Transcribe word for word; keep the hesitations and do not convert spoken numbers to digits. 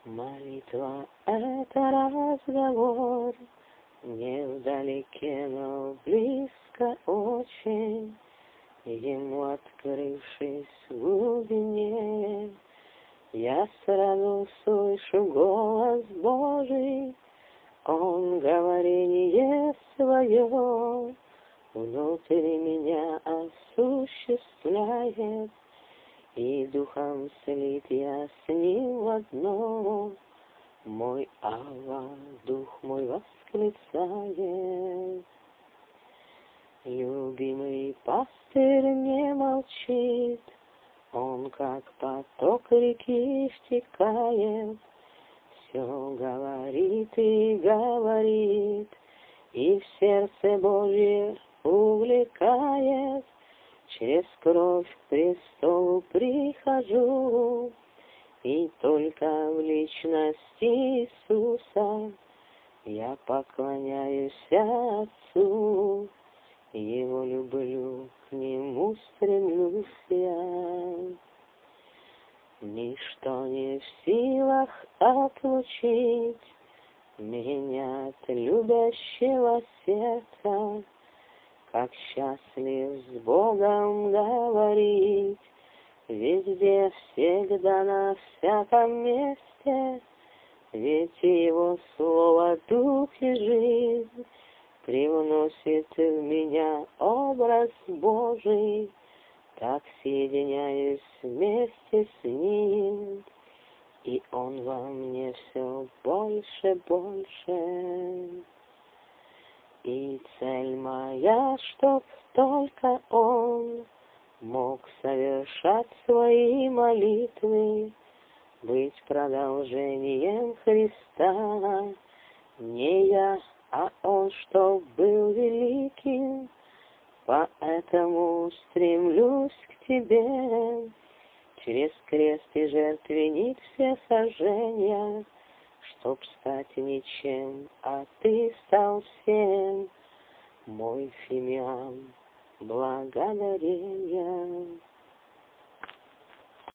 Молитва — это разговор, не вдалеке, но близко очень. Ему открывшись в глубине, я сразу слышу голос Божий. Он говорение свое внутри меня осуществляет, и духом слит я с ним в одно. Мой Авва, дух мой восклицает. Любимый пастырь не молчит, он как поток реки стекает, все говорит и говорит, и в сердце Божье увлекает. Через кровь к престолу прихожу, и только в личности Иисуса я поклоняюсь Отцу. Его люблю, к Нему стремлюсь я. Ничто не в силах отлучить меня от любящего сердца. Как счастлив с Богом говорить, везде, всегда, на всяком месте, ведь Его Слово, Дух и жизнь привносит в меня образ Божий. Так соединяюсь вместе с Ним, и Он во мне все больше, больше. И цель моя, чтоб только Он мог совершать свои молитвы, быть продолжением Христа. Не я, а Он, чтоб был великим, поэтому стремлюсь к Тебе. Через крест и жертвенник все сожжения, чтоб стать ничем, а Ты стал всем. Мой фимиам благодарения.